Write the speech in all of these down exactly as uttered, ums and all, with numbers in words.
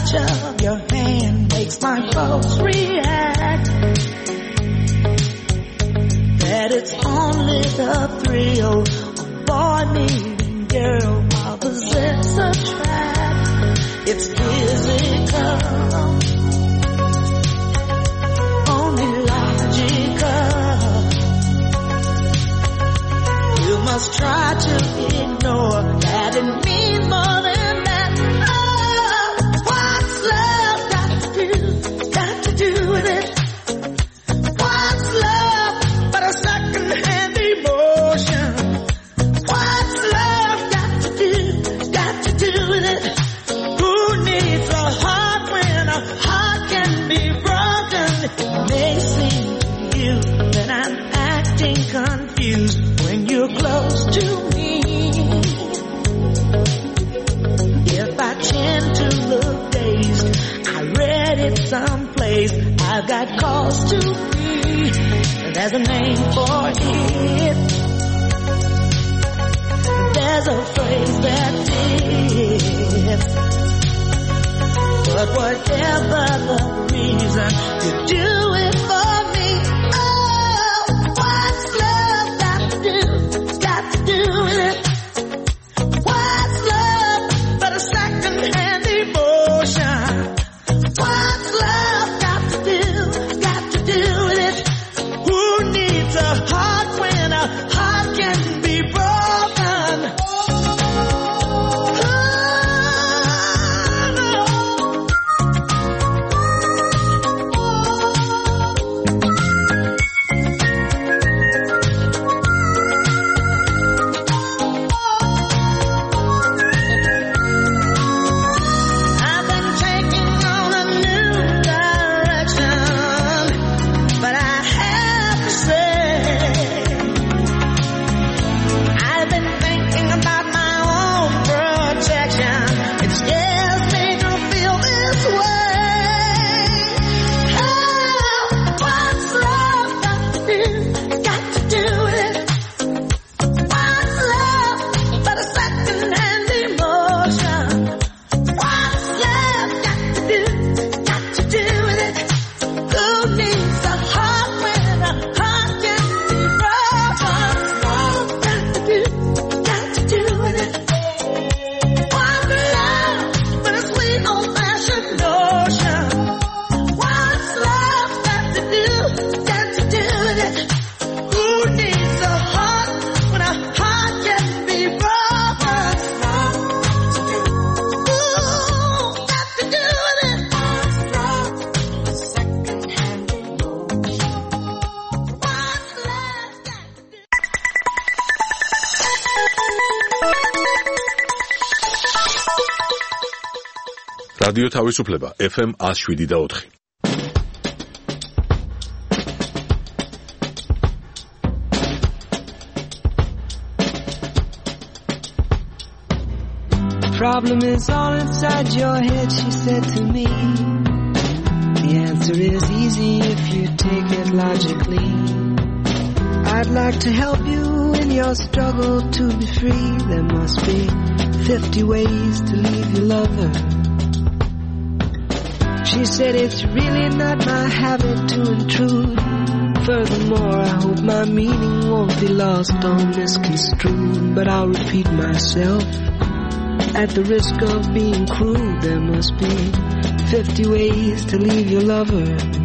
touch of your hand makes my pulse react. That it's only the thrill of boy meeting girl, opposites attract. It's physical, only logical. You must try to ignore that it means more than that. Oh, what's love got to do, got to do with it? What's love but a second-hand emotion? What's love got to do, got to do with it? Who needs a heart when a heart can be broken? It may seem to you that I'm acting confused when you're close to me. If I tend to look dazed, I read it someplace, I've got cause to be. There's a name for it. There's a phrase that fits. But whatever the reason, you do it for me. Oh, what's love got to do, got to do with it? What's love but a second-hand emotion? What's love got to do, got to do with it? Who needs a heart when a heart can be broken? რადიო თავისუფლება ეფ ემ one oh seven და four. Problem is all inside your head, she said to me. The answer is easy if you take it logically. I'd like to help you in your struggle to be free. There must be fifty ways to leave your lover. She said it's really not my habit to intrude. Furthermore, I hope my meaning won't be lost or misconstrued. But I'll repeat myself. At the risk of being crude, there must be fifty ways to leave your lover.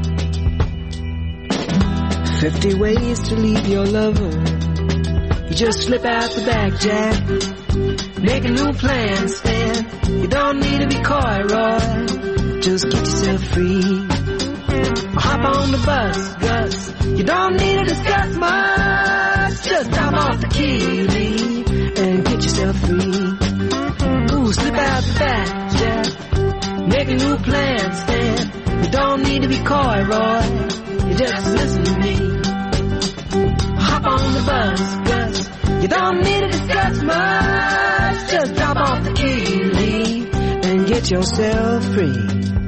Fifty ways to leave your lover. You just slip out the back, Jack. Make a new plan, Stan. You don't need to be coy, Roy. Just get yourself free. Hop on the bus, Gus. You don't need to discuss much. Just drop off the key, leave, and get yourself free. Ooh, slip out the back, Jack. Make a new plan, Stan. You don't need to be coy, Roy. You just listen to me. Hop on the bus, Gus. You don't need to discuss much. Just drop off the key, leave, and get yourself free.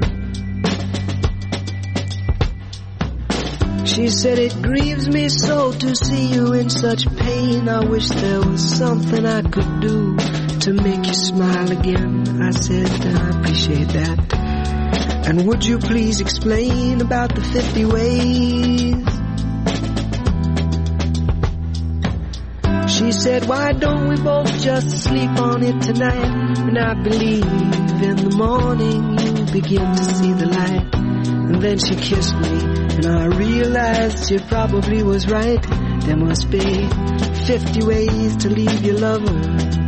She said it grieves me so to see you in such pain. I wish there was something I could do to make you smile again. I said I appreciate that. And would you please explain about the fifty ways? She said, why don't we both just sleep on it tonight? And I believe in the morning you begin to see the light. And then she kissed me, and I realized she probably was right. There must be fifty ways to leave your lover.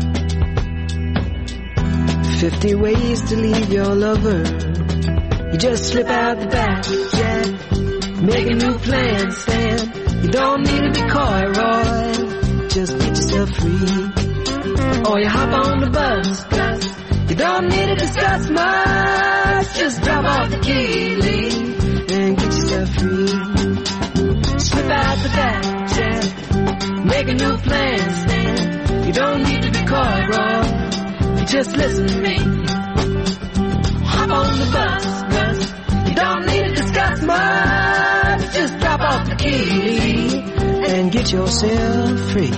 Fifty ways to leave your lover. You just slip out the back, Jack. Make a new plan, Stan. You don't need to be coy, Roy. Just get yourself free. Or you hop on the bus, Gus. You don't need to discuss much. Just drop off the key, Lee, and get yourself free. Slip out the back, Jack. Make a new plan, Stan. You don't need to be coy, Roy. You just listen to me. Hop on the bus, Gus. You don't need to discuss much. Just drop off the key and get yourself free.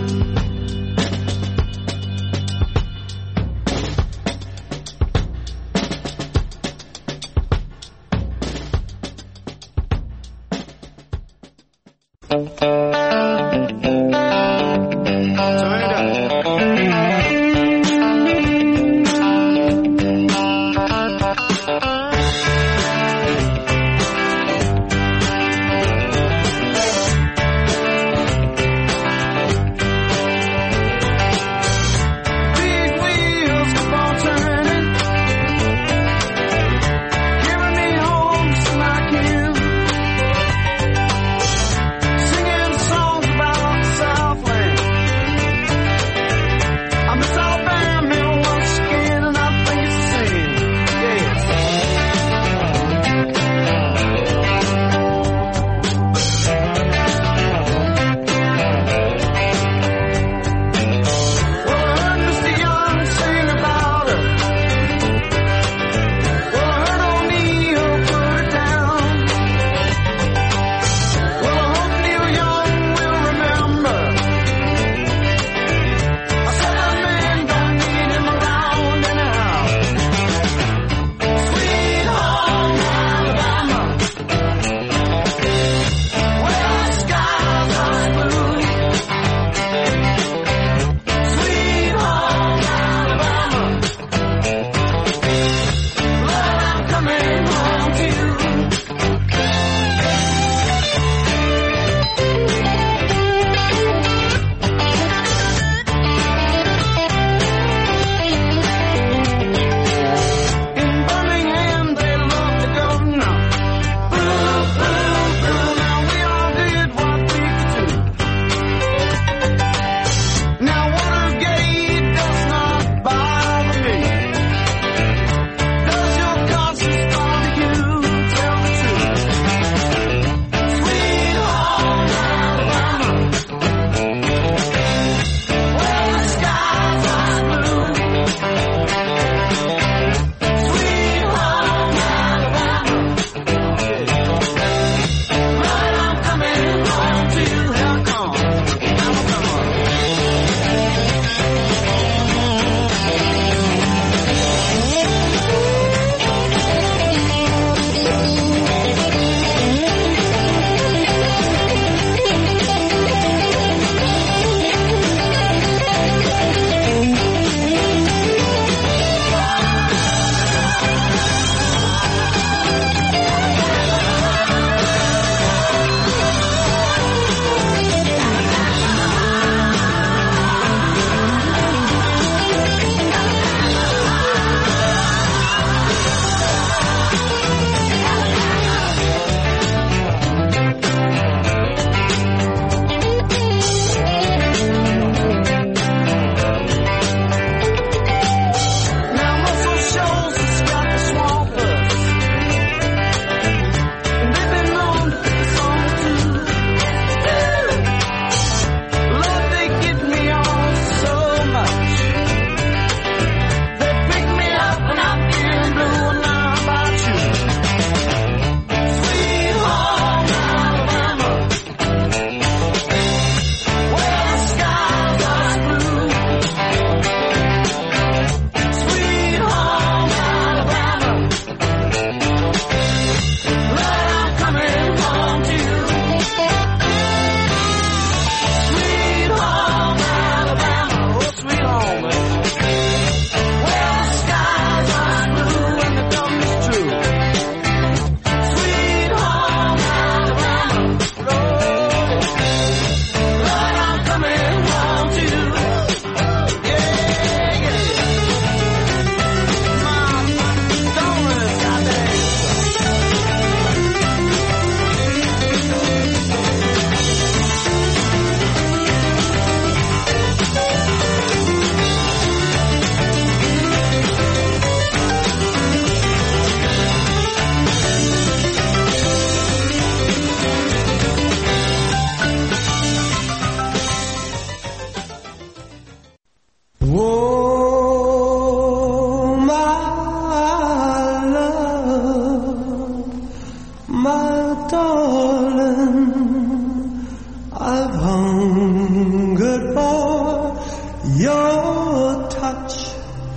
your touch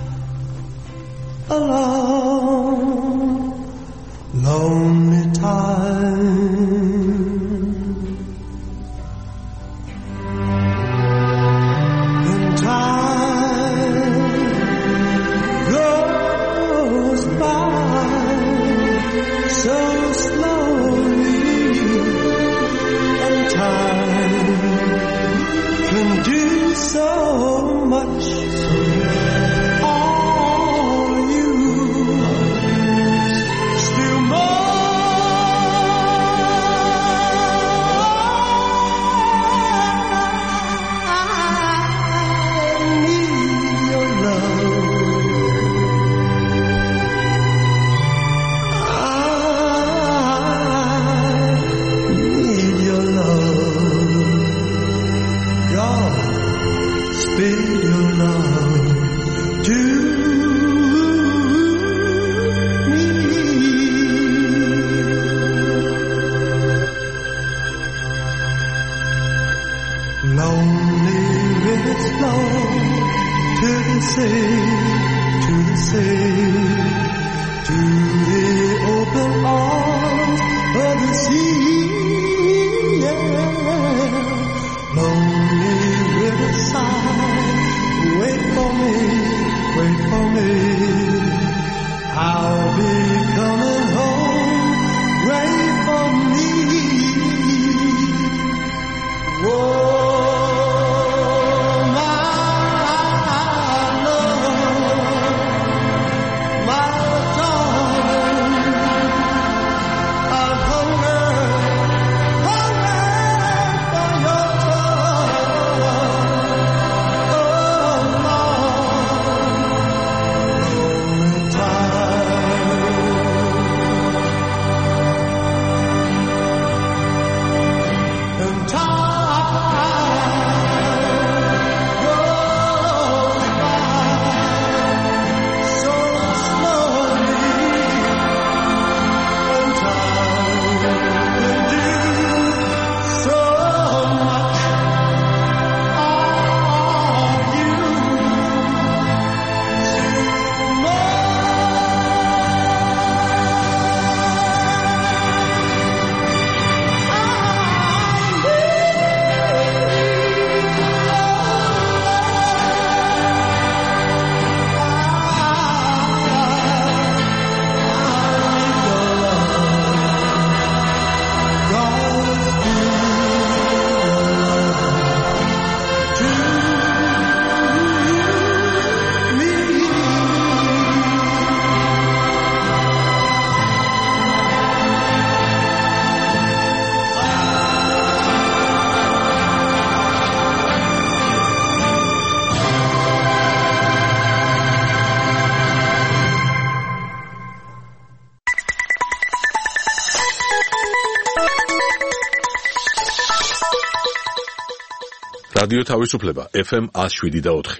a long, lonely time. And time goes by so slowly, and time can do so much. All you still more. I need your love. I need your love. God, spill your love to me. Lonely rivers flow to the sea, to the sea, to the open arms of the sea. Yeah. Lonely riverside, wait for me, wait for me. I'll be coming home, wait for me. Whoa, my love, my darling, I'm hungry, hungry for your touch. Oh, Lord, and time, and time goes by so slowly, and time can do so much. All you still რადიო თავისუფლება ეფ ემ one oh seven და four.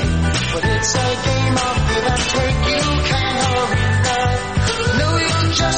It's a game of give and take. You can't hurry, love. No, you just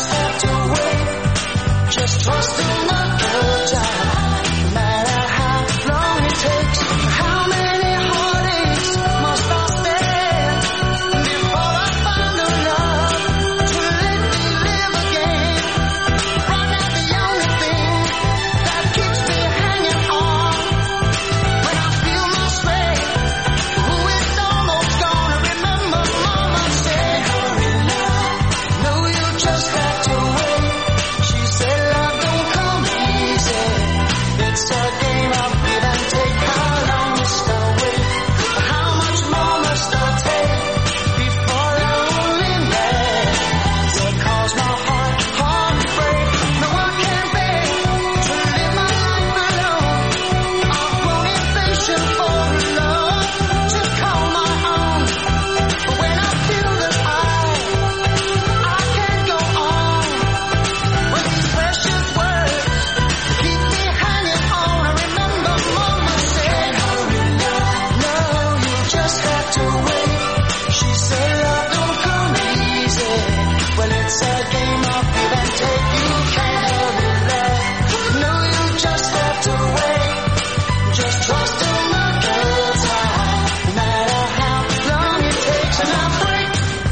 game of give and take. You can't hurry love. No, you just have to wait. Just trust in the good time, no matter how long it takes. And I'm free.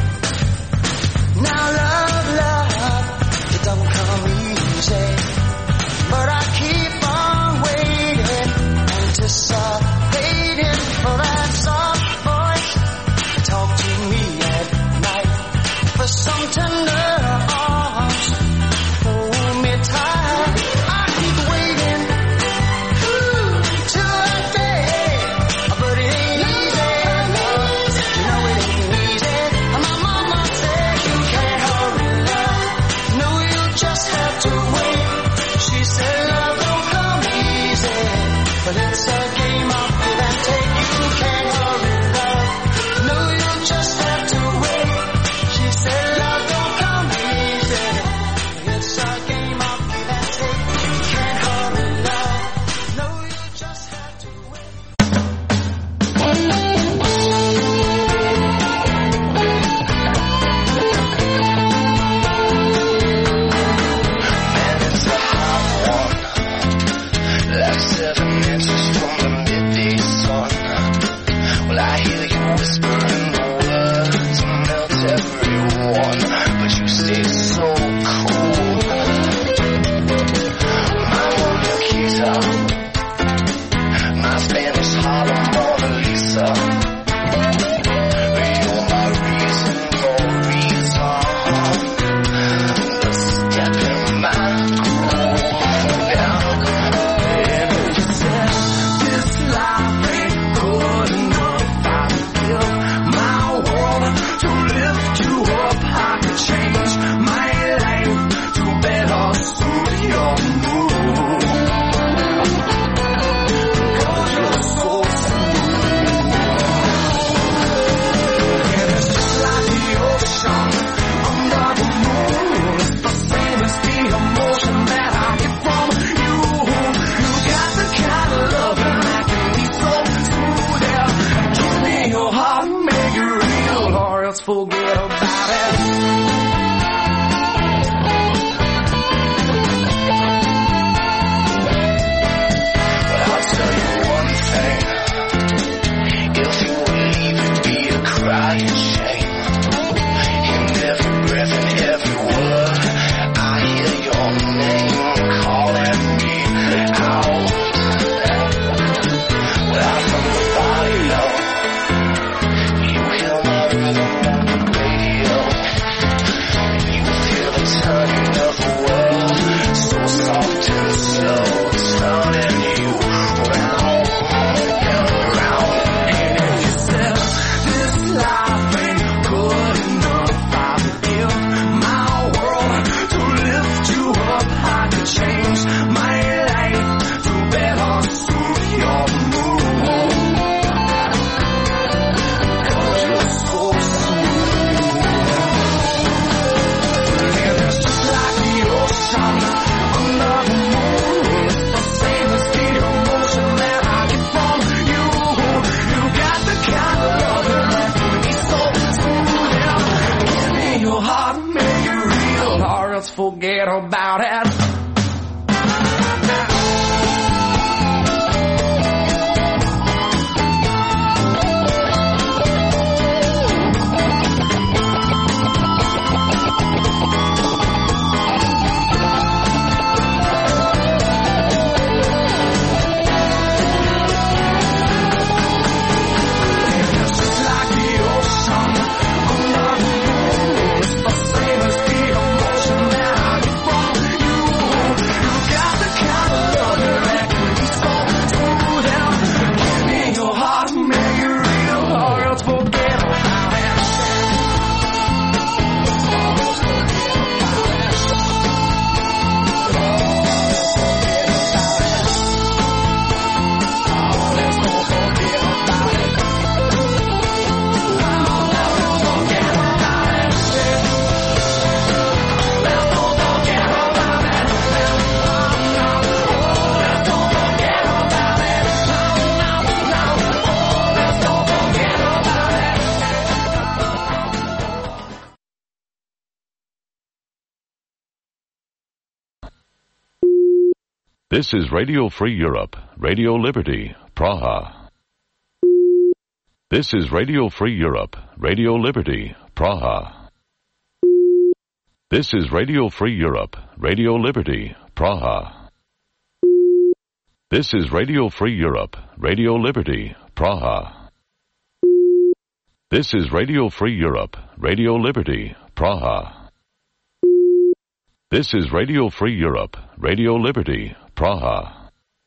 Now love, love, it don't come easy, but I keep on waiting, anticipating for that soft voice. Talk to me at night, for some tender arms, hold me tight. I keep waiting, ooh, till that day, but it ain't easy, no, you know it ain't easy. My mama said you can't hurry love, no, you just have to wait. She said love don't come easy, but it's a game of give and take. You can't hurry love, no, you just have to wait. She said love don't come easy, but it's a game of give and take. You can't hurry love, no, you just have to wait. Man, it's a hot one, like seven inches from the midday sun. Well, I hear you whispering the words to melt everyone, but you stay so cool. My Mona Lisa, my Spanish Harlem Mona Lisa. You're my reason for reason. The step in my groove now. And you said this life ain't good enough. I built my world to lift you up. I could change my life to better suit your mood. 'Cause you're so smooth. And it's just like the ocean under the moon. It's the same as the emotion that I get from you. You got the kind of loving that can be so smooth. Yeah. Give me your heart, make it real, or else forget about it. But I'll tell you one thing. If you leave, it'd be a crying shame. In every breath and every word, I hear your name calling me out. Well, I'm from the body, yo. You hear my rhythm on the radio. You feel the turning of the world, so soft and slow, turning you round and round. And you said this life ain't good enough. I built my world to lift you up. I could change my life to better suit your mood. 'Cause you're so smooth. And it's just like the ocean under the moon. It's the same as the emotion that I get from you. You got the kind of loving that can be so smooth. Yeah. Give me your heart, make it real, or else forget about it. It's just like the ocean under the moon. It's the same as the emotion that I get from you. You got the kind of This is Radio Free Europe, Radio Liberty, Praha. This is Radio Free Europe, Radio Liberty, Praha. This is Radio Free Europe, Radio Liberty, Praha. This is Radio Free Europe, Radio Liberty, Praha. This is Radio Free Europe, Radio Liberty, Praha. This is Radio Free Europe, Radio Liberty, Praha.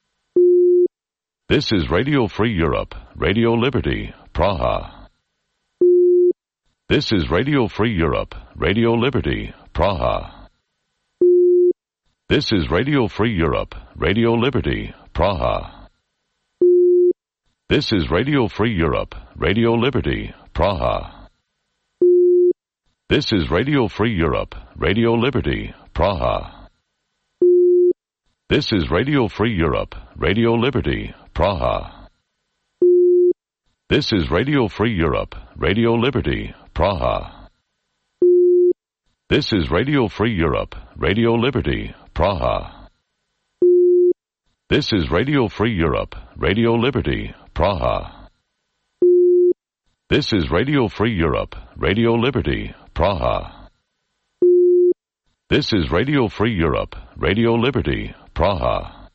This is Radio Free Europe, Radio Liberty, Praha. This is Radio Free Europe, Radio Liberty, Praha. This is Radio Free Europe, Radio Liberty, Praha. This is Radio Free Europe, Radio Liberty, Praha. This is Radio Free Europe, Radio Liberty, Praha. This is Radio Free Europe, Radio Liberty, Praha. This is Radio Free Europe, Radio Liberty, Praha. This is Radio Free Europe, Radio Liberty, Praha. This is Radio Free Europe, Radio Liberty, Praha. This is Radio Free Europe, Radio Liberty, Praha. This is Radio Free Europe, Radio Liberty, Praha.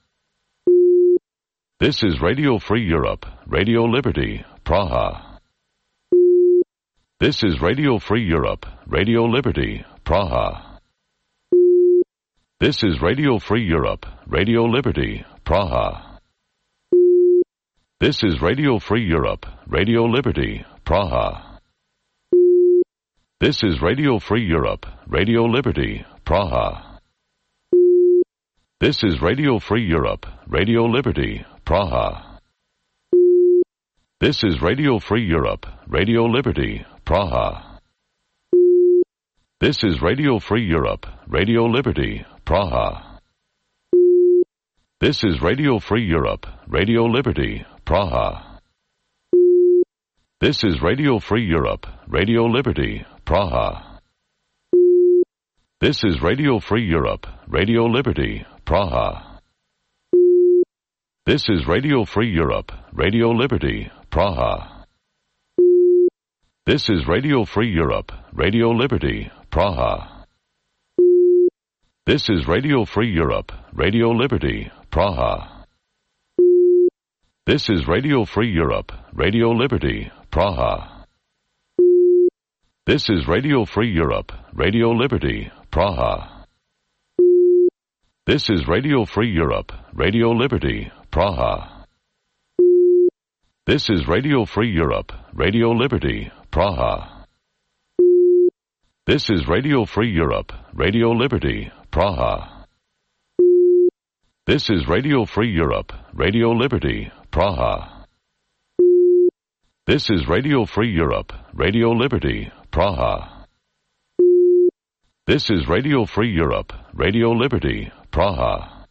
This is Radio Free Europe, Radio Liberty, Praha. This is Radio Free Europe, Radio Liberty, Praha. This is Radio Free Europe, Radio Liberty, Praha. This is Radio Free Europe, Radio Liberty, Praha. This is Radio Free Europe, Radio Liberty, Praha. This is Radio Free Europe, Radio Liberty, Praha. This is Radio Free Europe, Radio Liberty, Praha. This is Radio Free Europe, Radio Liberty, Praha. This is Radio Free Europe, Radio Liberty, Praha. This is Radio Free Europe, Radio Liberty, Praha. This is Radio Free Europe, Radio Liberty, Praha. This is Radio Free Europe, Radio Liberty, Praha. This is Radio Free Europe, Radio Liberty, Praha. This is Radio Free Europe, Radio Liberty, Praha. This is Radio Free Europe, Radio Liberty, Praha. This is Radio Free Europe, Radio Liberty, Praha. This is Radio Free Europe, Radio Liberty, Praha. This is Radio Free Europe, Radio Liberty, Praha. This is Radio Free Europe, Radio Liberty, Praha. This is Radio Free Europe, Radio Liberty, Praha. This is Radio Free Europe, Radio Liberty, Praha. This is Radio Free Europe, Radio Liberty, Praha.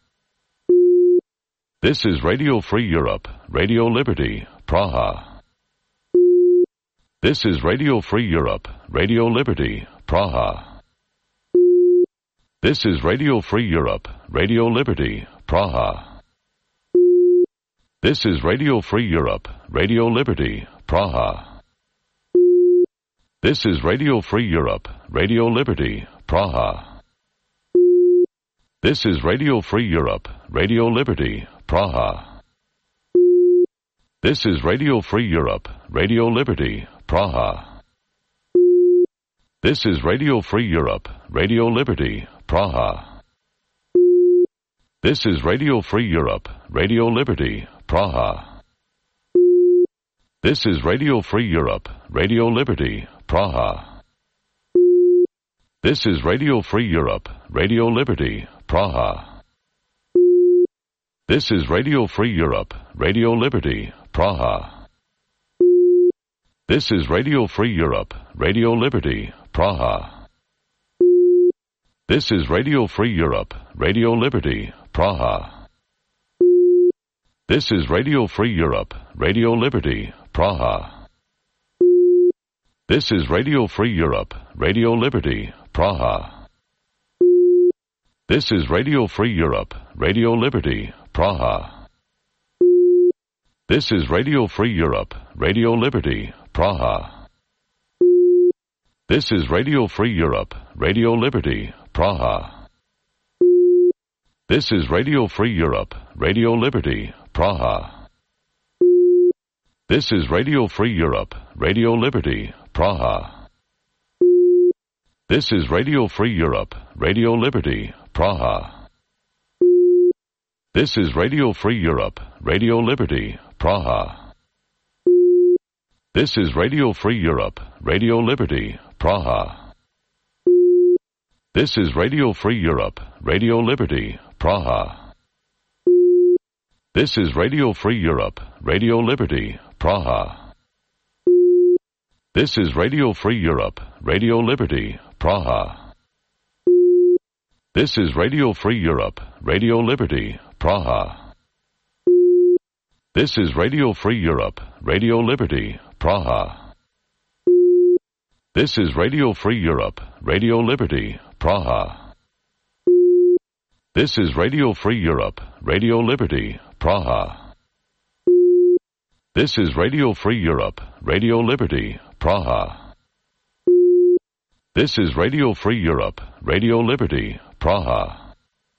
This is Radio Free Europe, Radio Liberty, Praha. This is Radio Free Europe, Radio Liberty, Praha. This is Radio Free Europe, Radio Liberty, Praha. This is Radio Free Europe, Radio Liberty, Praha. This is Radio Free Europe, Radio Liberty, Praha. This is Radio Free Europe, Radio Liberty, Praha. This is Radio Free Europe, Radio Liberty, Praha. This is Radio Free Europe, Radio Liberty, Praha. This is Radio Free Europe, Radio Liberty, Praha. This is Radio Free Europe, Radio Liberty, Praha. This is Radio Free Europe, Radio Liberty, Praha. This is Radio Free Europe, Radio Liberty, Praha. This is Radio Free Europe, Radio Liberty, Praha. This is Radio Free Europe, Radio Liberty, Praha. This is Radio Free Europe, Radio Liberty, Praha. This is Radio Free Europe, Radio Liberty, Praha. This is Radio Free Europe, Radio Liberty, Praha. This is Radio Free Europe, Radio Liberty, Praha. This is Radio Free Europe, Radio Liberty, Praha. This is Radio Free Europe, Radio Liberty, Praha. This is Radio Free Europe, Radio Liberty, Praha. This is Radio Free Europe, Radio Liberty, Praha. This is Radio Free Europe, Radio Liberty, Praha. This is Radio Free Europe, Radio Liberty, Praha. This is Radio Free Europe, Radio Liberty, Praha. This is Radio Free Europe, Radio Liberty, Praha. This is Radio Free Europe, Radio Liberty, Praha. This is Radio Free Europe, Radio Liberty, Praha. This is Radio Free Europe, Radio Liberty, Praha. This is Radio Free Europe, Radio Liberty, Praha. This is Radio Free Europe, Radio Liberty, Praha. This is Radio Free Europe, Radio Liberty, Praha. This is Radio Free Europe, Radio Liberty, Praha.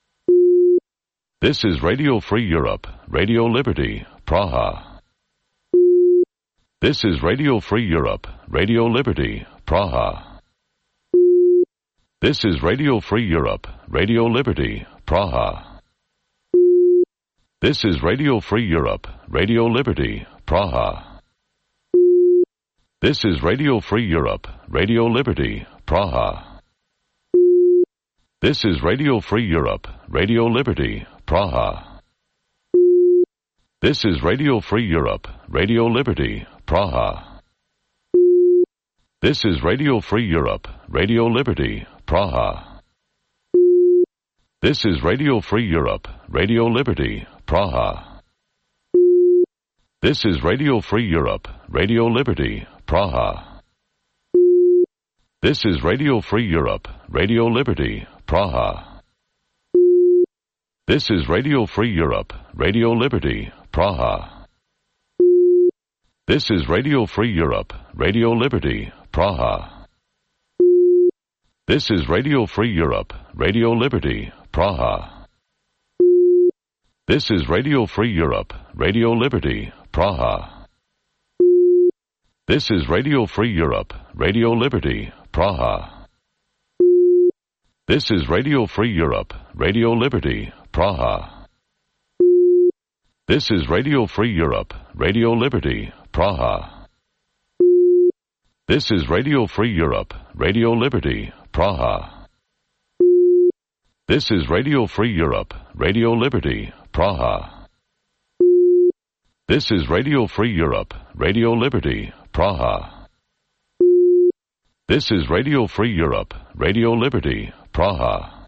This is Radio Free Europe, Radio Liberty, Praha. This is Radio Free Europe, Radio Liberty, Praha. This is Radio Free Europe, Radio Liberty, Praha. This is Radio Free Europe, Radio Liberty, Praha. This is Radio Free Europe, Radio Liberty, Praha. This is Radio Free Europe, Radio Liberty, Praha. This is Radio Free Europe, Radio Liberty, Praha. This is Radio Free Europe, Radio Liberty, Praha. This is Radio Free Europe, Radio Liberty, Praha. This is Radio Free Europe, Radio Liberty, Praha. This is Radio Free Europe, Radio Liberty, Praha. This is Radio Free Europe, Radio Liberty, Praha. This is Radio Free Europe, Radio Liberty, Praha. This is Radio Free Europe, Radio Liberty, Praha. This is Radio Free Europe, Radio Liberty, Praha. This is Radio Free Europe, Radio Liberty, Praha. This is Radio Free Europe, Radio Liberty, Praha. This is Radio Free Europe, Radio Liberty, Praha. This is Radio Free Europe, Radio Liberty, Praha. This is Radio Free Europe, Radio Liberty, Praha. This is Radio Free Europe, Radio Liberty, Praha. This is Radio Free Europe, Radio Liberty, Praha.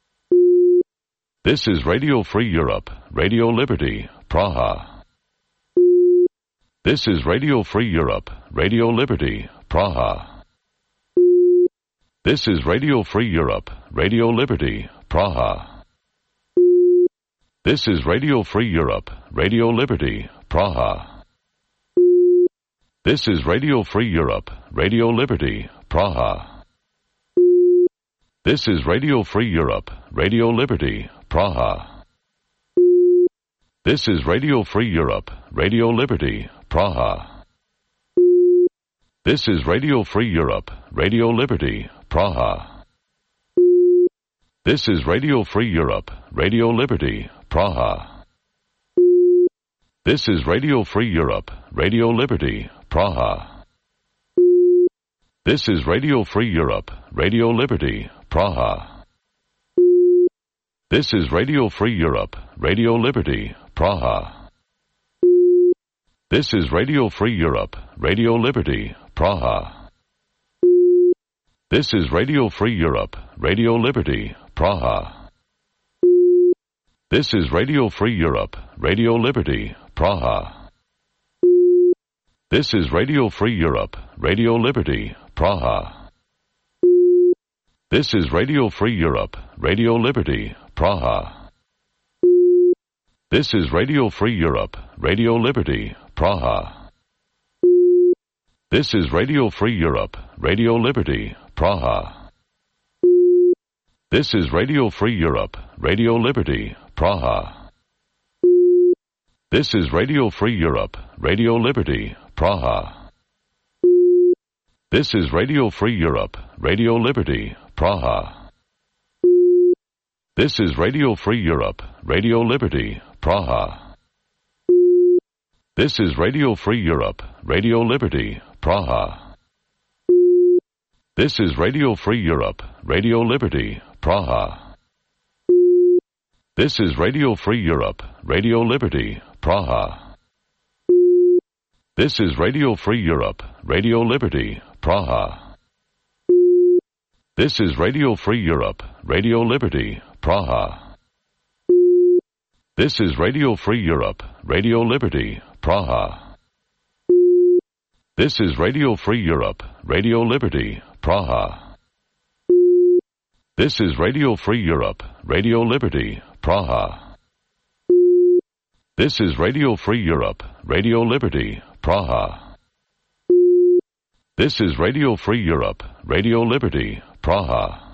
This is Radio Free Europe, Radio Liberty, Praha. This is Radio Free Europe, Radio Liberty, Praha. This is Radio Free Europe, Radio Liberty, Praha. This is Radio Free Europe, Radio Liberty, Praha. This is Radio Free Europe, Radio Liberty, Praha. This is Radio Free Europe, Radio Liberty, Praha. This is Radio Free Europe, Radio Liberty, Praha. This is Radio Free Europe, Radio Liberty, Praha. This is Radio Free Europe, Radio Liberty, Praha. This is Radio Free Europe, Radio Liberty, Praha. This is Radio Free Europe, Radio Liberty, Praha. This is Radio Free Europe, Radio Liberty, Praha. This is Radio Free Europe, Radio Liberty, Praha. This is Radio Free Europe, Radio Liberty, Praha. This is Radio Free Europe, Radio Liberty, Praha. This is Radio Free Europe, Radio Liberty, Praha. This is Radio Free Europe, Radio Liberty, Praha. This is Radio Free Europe, Radio Liberty, Praha. This is Radio Free Europe, Radio Liberty, Praha. This is Radio Free Europe, Radio Liberty, Praha. This is Radio Free Europe, Radio Liberty, Praha. This is Radio Free Europe, Radio Liberty, Praha. This is Radio Free Europe, Radio Liberty, Praha. This is Radio Free Europe, Radio Liberty, Praha. This is Radio Free Europe, Radio Liberty, Praha. This is Radio Free Europe, Radio Liberty, Praha. This is Radio Free Europe, Radio Liberty, Praha. This is Radio Free Europe, Radio Liberty, Praha. This is Radio Free Europe, Radio Liberty, Praha. This is Radio Free Europe, Radio Liberty, Praha. This is Radio Free Europe, Radio Liberty, Praha. This is Radio Free Europe, Radio Liberty, Praha. This is Radio Free Europe, Radio Liberty, Praha.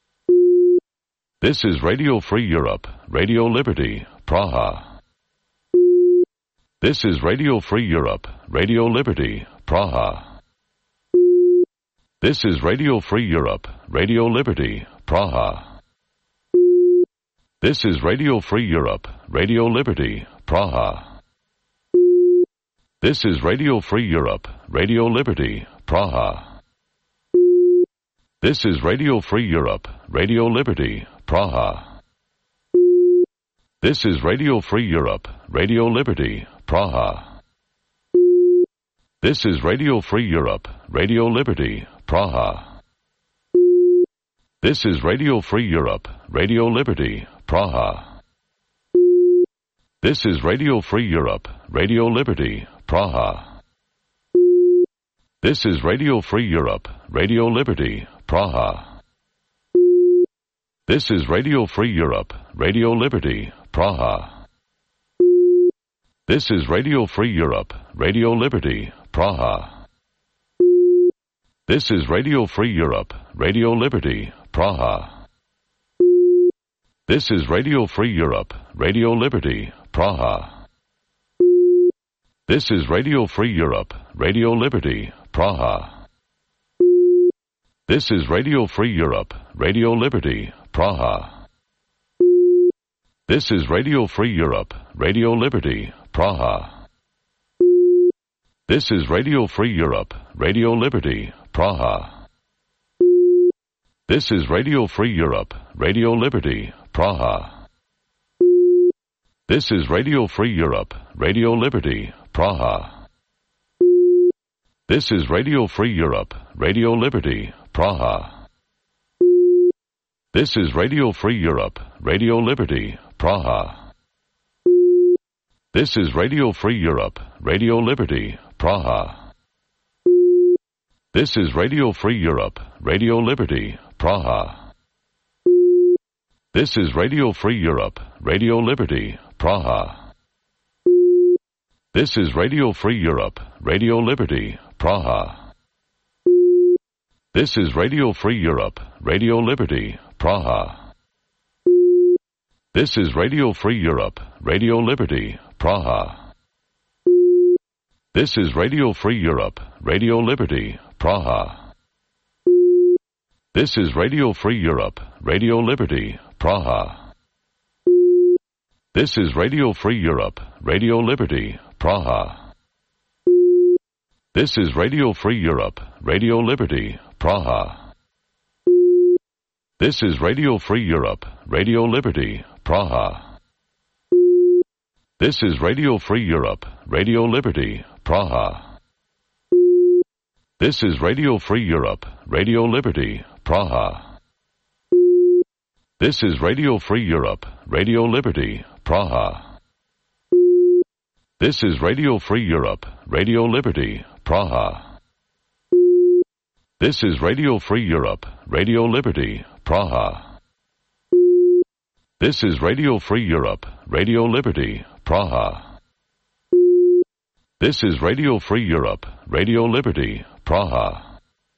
This is Radio Free Europe, Radio Liberty, Praha. This is Radio Free Europe, Radio Liberty, Praha. This is Radio Free Europe, Radio Liberty, Praha. This is Radio Free Europe, Radio Liberty, Praha. This is Radio Free Europe, Radio Liberty, Praha. This is Radio Free Europe, Radio Liberty, Praha. This is Radio Free Europe, Radio Liberty, Praha. This is Radio Free Europe, Radio Liberty, Praha. This is Radio Free Europe, Radio Liberty, Praha. This is Radio Free Europe, Radio Liberty, Praha. This is Radio Free Europe, Radio Liberty, Praha. This is Radio Free Europe, Radio Liberty, Praha. This is Radio Free Europe, Radio Liberty, Praha. This is Radio Free Europe, Radio Liberty, Praha. This is Radio Free Europe, Radio Liberty, Praha. This is Radio Free Europe, Radio Liberty, Praha. This is Radio Free Europe, Radio Liberty, Praha. This is Radio Free Europe, Radio Liberty, Praha. This is Radio Free Europe, Radio Liberty, Praha. This is Radio Free Europe, Radio Liberty, Praha. This is Radio Free Europe, Radio Liberty, Praha. This is Radio Free Europe, Radio Liberty, Praha. This is Radio Free Europe, Radio Liberty, Praha. This is Radio Free Europe, Radio Liberty, Praha. This is Radio Free Europe, Radio Liberty, Praha. This is Radio Free Europe, Radio Liberty, Praha. This is Radio Free Europe, Radio Liberty, Praha. This is Radio Free Europe, Radio Liberty, Praha. This is Radio Free Europe, Radio Liberty, Praha. This is Radio Free Europe, Radio Liberty, Praha. This is Radio Free Europe, Radio Liberty, Praha. This is Radio Free Europe, Radio Liberty, Praha. This is Radio Free Europe, Radio Liberty, Praha. This is Radio Free Europe, Radio Liberty, Praha. This is Radio Free Europe, Radio Liberty, Praha. This is Radio Free Europe, Radio Liberty, Praha. This is Radio Free Europe, Radio Liberty, Praha. This is Radio Free Europe, Radio Liberty, Praha. This is Radio Free Europe, Radio Liberty, Praha. This is Radio Free Europe, Radio Liberty, Praha. This is Radio Free Europe, Radio Liberty, Praha.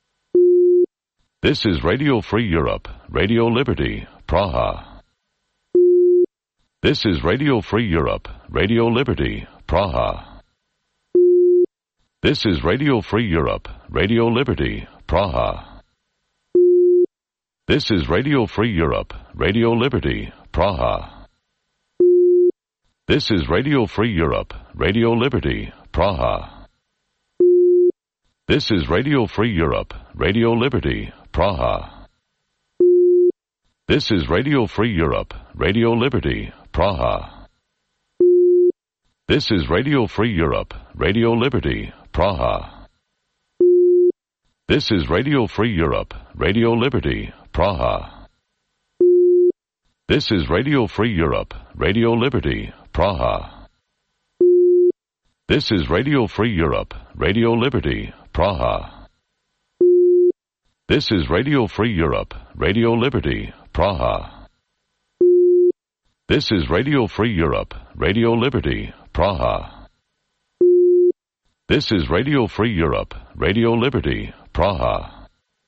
This is Radio Free Europe, Radio Liberty, Praha. This is Radio Free Europe, Radio Liberty, Praha. This is Radio Free Europe, Radio Liberty, Praha. This is Radio Free Europe, Radio Liberty, Praha. This is Radio Free Europe, Radio Liberty, Praha. This is Radio Free Europe, Radio Liberty, Praha. This is Radio Free Europe, Radio Liberty, Praha. This is Radio Free Europe, Radio Liberty, Praha. This is Radio Free Europe, Radio Liberty, Praha. This is Radio Free Europe, Radio Liberty, Praha. This is Radio Free Europe, Radio Liberty, Praha. This is Radio Free Europe, Radio Liberty, Praha. This is Radio Free Europe, Radio Liberty, Praha. This is Radio Free Europe, Radio Liberty, Praha.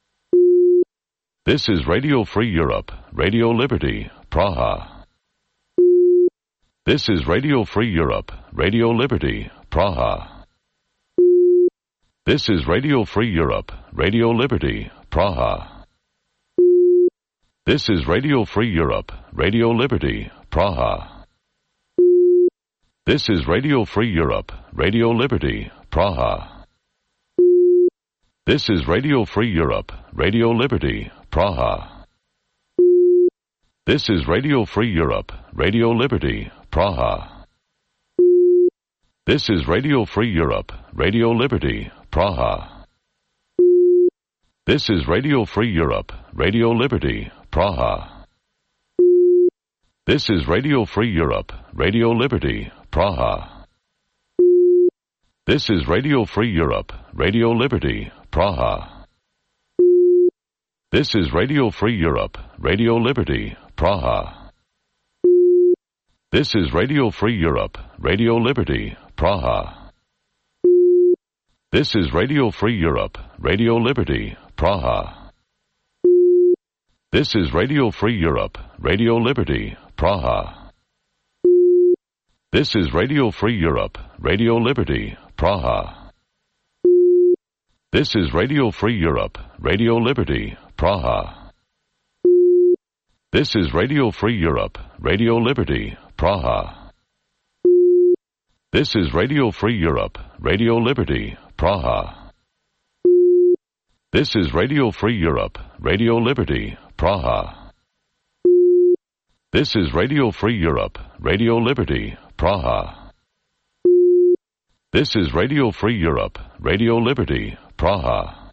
This is Radio Free Europe, Radio Liberty, Praha. This is Radio Free Europe, Radio Liberty, Praha. This is Radio Free Europe, Radio Liberty, Praha. This is Radio Free Europe, Radio Liberty, Praha. This is Radio Free Europe, Radio Liberty, Praha. This is Radio Free Europe, Radio Liberty, Praha. This is Radio Free Europe, Radio Liberty, Praha. This is Radio Free Europe, Radio Liberty, Praha. This is Radio Free Europe, Radio Liberty, Praha. This is Radio Free Europe, Radio Liberty, Praha. This is Radio Free Europe, Radio Liberty, Praha. This is Radio Free Europe, Radio Liberty, Praha. This is Radio Free Europe, Radio Liberty, Praha. This is Radio Free Europe, Radio Liberty, Praha. This is Radio Free Europe, Radio Liberty, Praha. This is Radio Free Europe, Radio Liberty, Praha. This is Radio Free Europe, Radio Liberty, Praha. This is Radio Free Europe, Radio Liberty, Praha. This is Radio Free Europe, Radio Liberty, Praha. This is Radio Free Europe, Radio Liberty, Praha. This is Radio Free Europe, Radio Liberty, Praha. This is Radio Free Europe, Radio Liberty, Praha.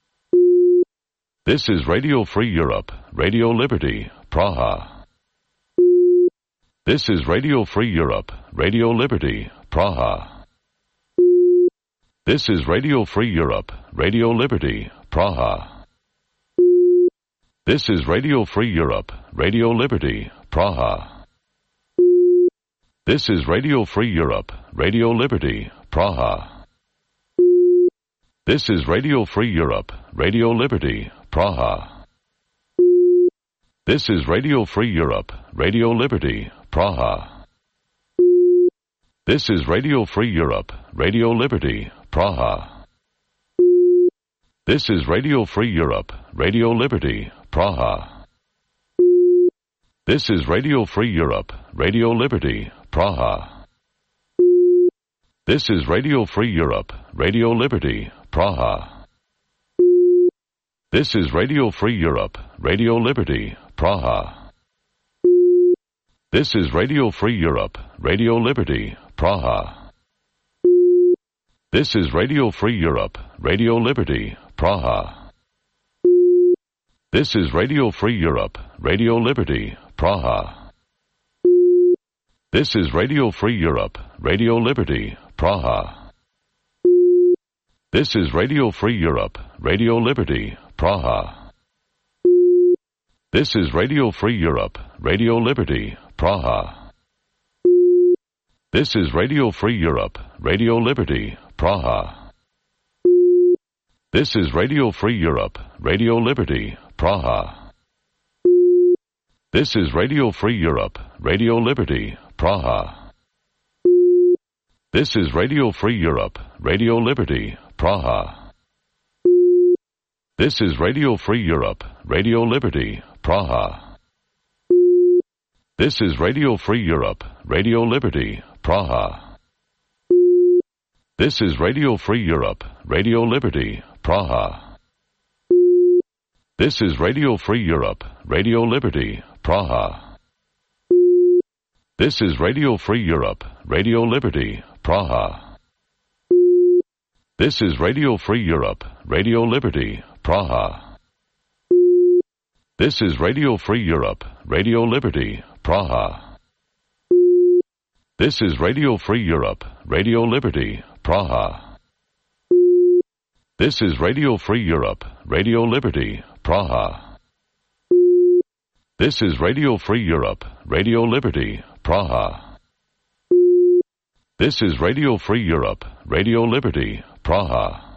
This is Radio Free Europe, Radio Liberty, Praha. This is Radio Free Europe, Radio Liberty, Praha. This is Radio Free Europe, Radio Liberty, Praha. This is Radio Free Europe, Radio Liberty, Praha. This is Radio Free Europe, Radio Liberty, Praha. This is Radio Free Europe, Radio Liberty, Praha. This is Radio Free Europe, Radio Liberty, Praha. This is Radio Free Europe, Radio Liberty, Praha. This is Radio Free Europe, Radio Liberty, Praha. This is Radio Free Europe, Radio Liberty, Praha. This is Radio Free Europe, Radio Liberty, Praha. This is Radio Free Europe, Radio Liberty, Praha. This is Radio Free Europe, Radio Liberty, Praha. This is Radio Free Europe, Radio Liberty, Praha. This is Radio Free Europe, Radio Liberty, Praha. This is Radio Free Europe, Radio Liberty, Praha. This is Radio Free Europe, Radio Liberty, Praha. This is Radio Free Europe, Radio Liberty, Praha. This is Radio Free Europe, Radio Liberty, Praha. This is Radio Free Europe, Radio Liberty, Praha. This is Radio Free Europe, Radio Liberty, Praha. This is Radio Free Europe, Radio Liberty, Praha. This is Radio Free Europe, Radio Liberty, Praha. This is Radio Free Europe, Radio Liberty, Praha. This is Radio Free Europe, Radio Liberty, Praha. This is Radio Free Europe, Radio Liberty, Praha. This is Radio Free Europe, Radio Liberty, Praha. This is Radio Free Europe, Radio Liberty, Praha. This is Radio Free Europe, Radio Liberty, Praha. This is Radio Free Europe, Radio Liberty, Praha. This is Radio Free Europe, Radio Liberty, Praha. This is Radio Free Europe, Radio Liberty, Praha. This is Radio Free Europe, Radio Liberty, Praha.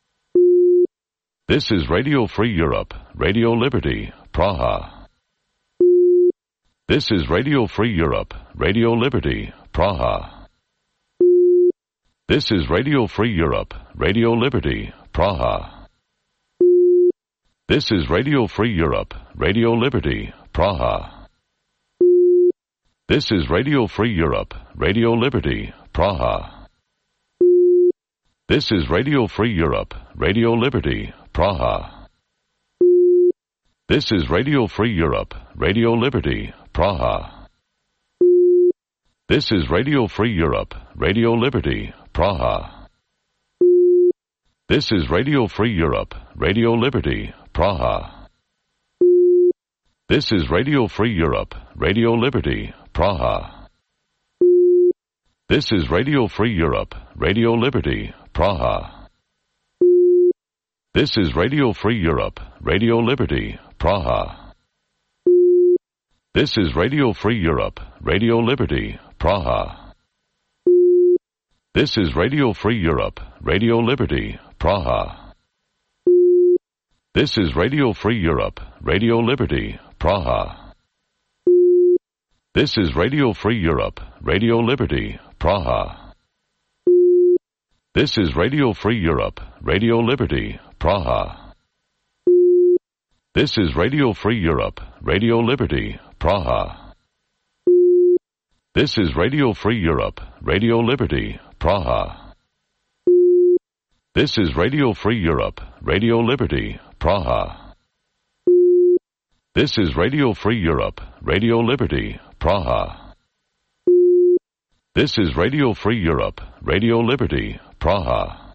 This is Radio Free Europe, Radio Liberty, Praha. This is Radio Free Europe, Radio Liberty, Praha. This is Radio Free Europe, Radio Liberty, Praha. This is Radio Free Europe, Radio Liberty, Praha. This is Radio Free Europe, Radio Liberty, Praha. This is Radio Free Europe, Radio Liberty, Praha. This is Radio Free Europe, Radio Liberty, Praha. This is Radio Free Europe, Radio Liberty, Praha. This is Radio Free Europe, Radio Liberty, Praha. This is Radio Free Europe, Radio Liberty, Praha. This is Radio Free Europe, Radio Liberty, Praha. This is Radio Free Europe, Radio Liberty, Praha. This is Radio Free Europe, Radio Liberty, Praha. This is Radio Free Europe, Radio Liberty, Praha. This is Radio Free Europe, Radio Liberty, Praha. This is Radio Free Europe, Radio Liberty, Praha. This is Radio Free Europe, Radio Liberty, Praha. This is Radio Free Europe, Radio Liberty, Praha. This is Radio Free Europe, Radio Liberty, Praha. This is Radio Free Europe, Radio Liberty, Praha. This is Radio Free Europe, Radio Liberty, Praha. This is Radio Free Europe, Radio Liberty, Praha.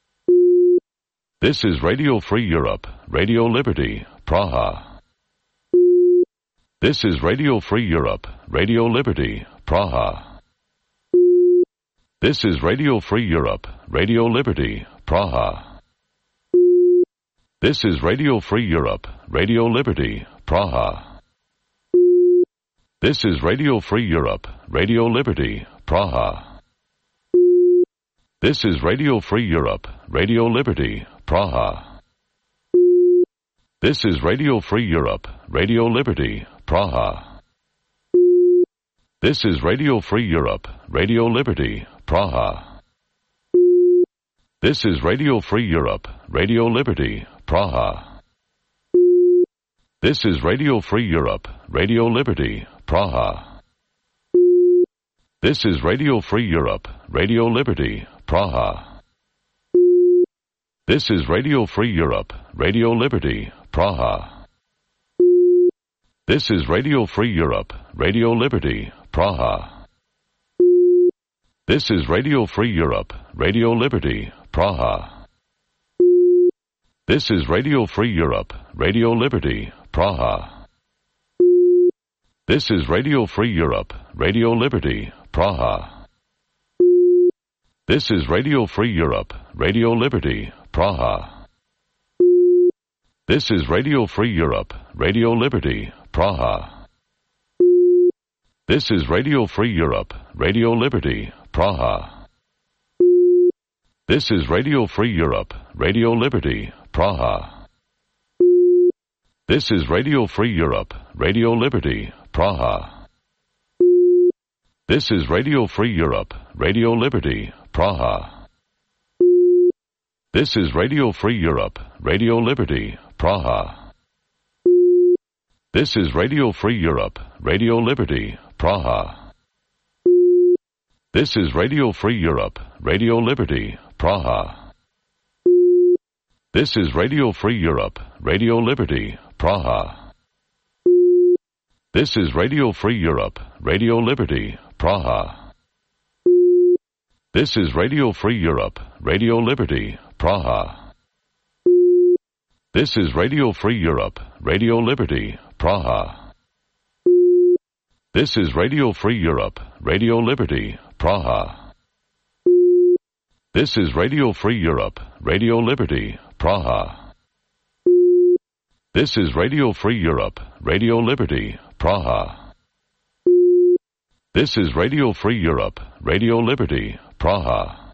This is Radio Free Europe, Radio Liberty, Praha. This is Radio Free Europe, Radio Liberty, Praha. This is Radio Free Europe, Radio Liberty, Praha. This is Radio Free Europe, Radio Liberty, Praha. This is Radio Free Europe, Radio Liberty, Praha. This is Radio Free Europe, Radio Liberty, Praha. This is Radio Free Europe, Radio Liberty, Praha. This is Radio Free Europe, Radio Liberty, Praha. This is Radio Free Europe, Radio Liberty, Praha. This is Radio Free Europe, Radio Liberty, Praha. This is Radio Free Europe, Radio Liberty, Praha. This is Radio Free Europe, Radio Liberty, Praha. This is Radio Free Europe, Radio Liberty, Praha. This is Radio Free Europe, Radio Liberty, Praha. This is Radio Free Europe, Radio Liberty, Praha. This is Radio Free Europe, Radio Liberty, Praha. This is Radio Free Europe, Radio Liberty, Praha. This is Radio Free Europe, Radio Liberty, Praha. This is Radio Free Europe, Radio Liberty, Praha. This is Radio Free Europe, Radio Liberty, Praha. This is Radio Free Europe, Radio Liberty, Praha. This is Radio Free Europe, Radio Liberty, Praha. This is Radio Free Europe, Radio Liberty, Praha. This is Radio Free Europe, Radio Liberty, Praha. This is Radio Free Europe, Radio Liberty, Praha. This is Radio Free Europe, Radio Liberty, Praha. This is Radio Free Europe, Radio Liberty, Praha. This is Radio Free Europe, Radio Liberty, Praha. This is Radio Free Europe, Radio Liberty, Praha. This is Radio Free Europe, Radio Liberty, Praha. This is Radio Free Europe, Radio Liberty, Praha. This is Radio Free Europe, Radio Liberty, Praha. This is Radio Free Europe, Radio Liberty, Praha.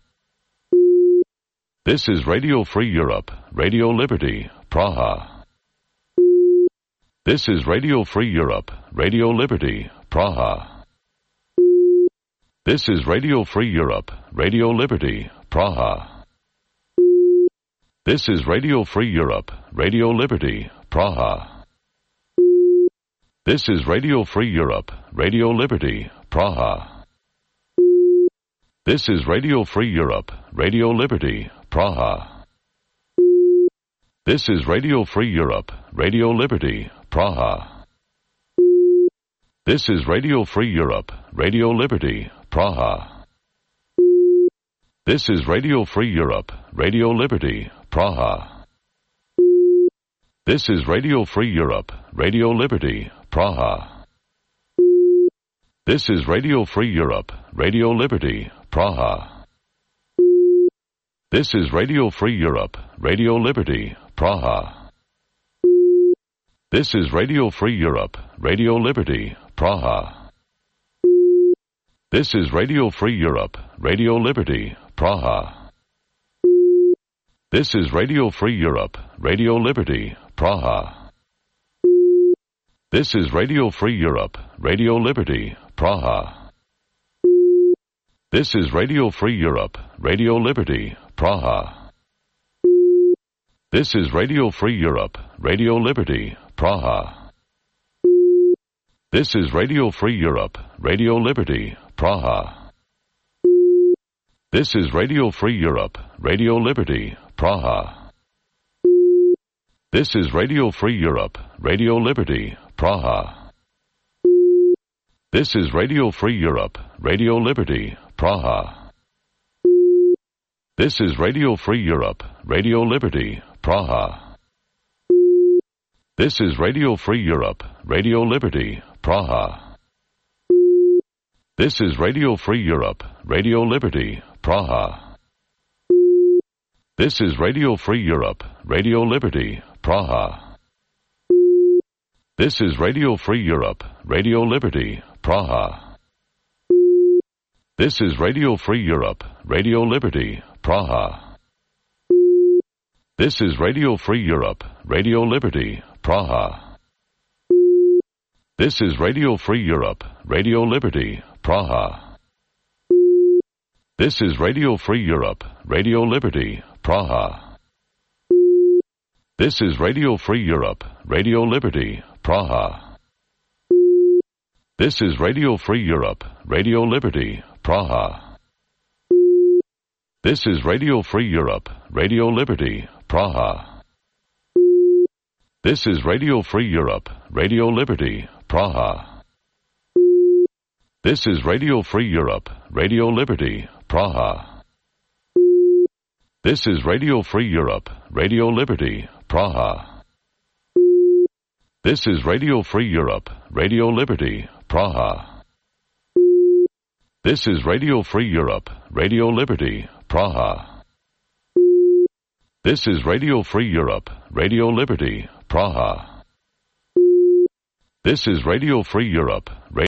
This is Radio Free Europe, Radio Liberty, Praha. This is Radio Free Europe, Radio Liberty, Praha. This is Radio Free Europe, Radio Liberty, Praha. This is Radio Free Europe, Radio Liberty, Praha. This is Radio Free Europe, Radio Liberty, Praha. This is Radio Free Europe, Radio Liberty, Praha. This is Radio Free Europe, Radio Liberty, Praha. This is Radio Free Europe, Radio Liberty, Praha. This is Radio Free Europe, Radio Liberty, Praha. This is Radio Free Europe, Radio Liberty, Praha. This is Radio Free Europe, Radio Liberty, Praha. This is Radio Free Europe, Radio Liberty, Praha. This is Radio Free Europe, Radio Liberty, Praha. This is Radio Free Europe, Radio Liberty, Praha. This is Radio Free Europe, Radio Liberty, Praha. This is Radio Free Europe, Radio Liberty, Praha. This is Radio Free Europe, Radio Liberty, Praha. This is Radio Free Europe, Radio Liberty, Praha. This is Radio Free Europe, Radio Liberty, Praha. This is Radio Free Europe, Radio Liberty, Praha. This is Radio Free Europe, Radio Liberty, Praha. This is Radio Free Europe, Radio Liberty, Praha. This is Radio Free Europe, Radio Liberty, Praha. This is Radio Free Europe, Radio Liberty, Praha. This is Radio Free Europe, Radio Liberty, Praha. This is Radio Free Europe, Radio Liberty, Praha. This is Radio Free Europe, Radio Liberty, Praha. This is Radio Free Europe, Radio Liberty, Praha. This is Radio Free Europe, Radio Liberty, Praha. This is Radio Free Europe, Radio Liberty, Praha. This is Radio Free Europe, Radio Liberty, Praha. This is Radio Free Europe, Radio Liberty, Praha. This is Radio Free Europe, Radio Liberty, Praha. This is Radio Free Europe, Radio Liberty, Praha. This is Radio Free Europe, Radio Liberty, Praha. This is Radio Free Europe, Radio Liberty, Praha. This is Radio Free Europe, Radio Liberty, Praha. This is Radio Free Europe, Radio Liberty, Praha. This is Radio Free Europe, Radio Liberty, Praha. This is Radio Free Europe, Radio Liberty, Praha. This is Radio Free Europe, Radio